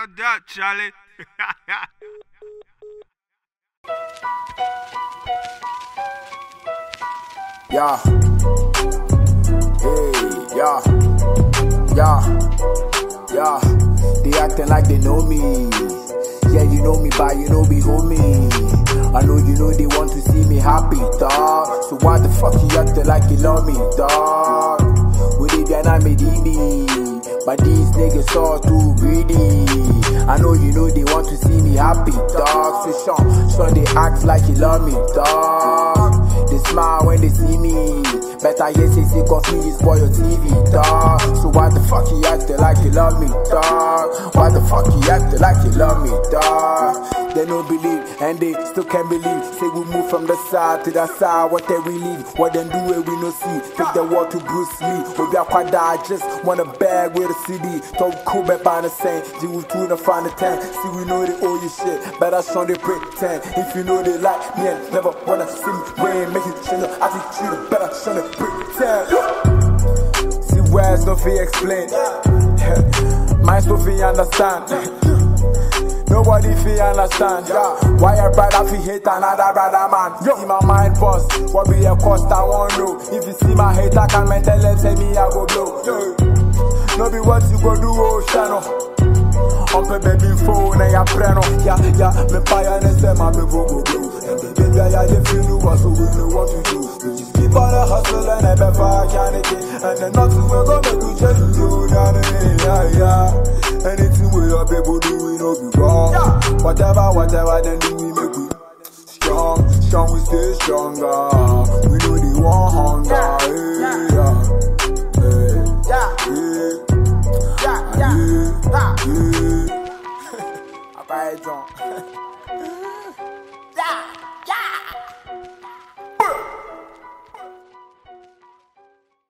about that, Charlie? Yeah. Hey, yeah. Yeah. Yeah. They acting like they know me. Yeah, you know me, but you know be homie. I know you know they want to see me happy, dog. So why the fuck you acting like you love me, dog? With it, then I made me. But these niggas all too greedy. I know you know they want to see me happy, dog. So Sean, they act like you love me, dog. They smile when they see me. Better yet, say sick of me, spoil your TV, dog. So why the fuck you acting like you love me, dog? Why the fuck you acting like you love me, dog? They don't believe, and they still can't believe. Say we move from the side to the side, what they we leave. What them do it, we no see. Take the war to Bruce Lee. We be a quad, I just want a bag with a CD. Talk cool, but by the same. You to the final 10. See, we know they owe you shit. Better show they pretend. If you know they like me and never wanna see me rain, make it change your attitude. Better show they pretend. See, where's no fee explain. Mine's no fee understand. Nobody feel understand, yeah. Why a brother feel hate another brother man? Yo, in my mind bust, what be a cost I won't know. If you see my hate, I can tell them, say me I go blow. No be what you go do, oh channel. On peut baby phone and ya preno. Yeah, me fire and say my baby go blow. Baby, I just feel you so we know what to do. We just keep on the hustle and never fuck anything. And then nothing will go make you change you, yeah. Anything we your people do, we know be wrong. Whatever, then do we make we strong, we stay stronger. We know the one hunger, yeah.